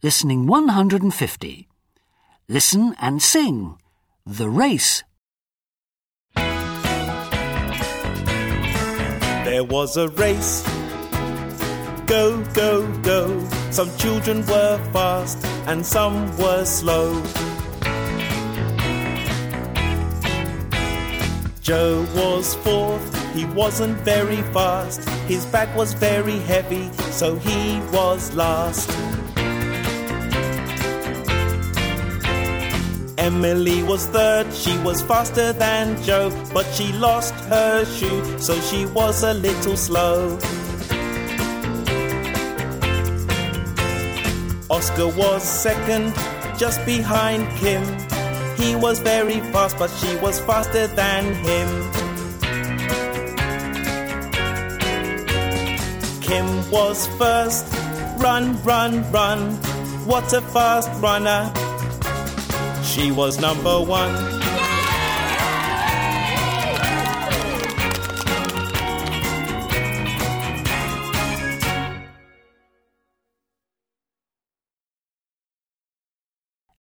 Listening 150. Listen and sing. The race. There was a race. Go, go, go. Some children were fast and some were slow. Joe was fourth, he wasn't very fast. His bag was very heavy, so he was last. Emily was third, she was faster than Joe, but she lost her shoe, so she was a little slow. Oscar was second, just behind Kim. He was very fast, but she was faster than him. Kim was first. Run, run, run. What a fast runner. She was number one.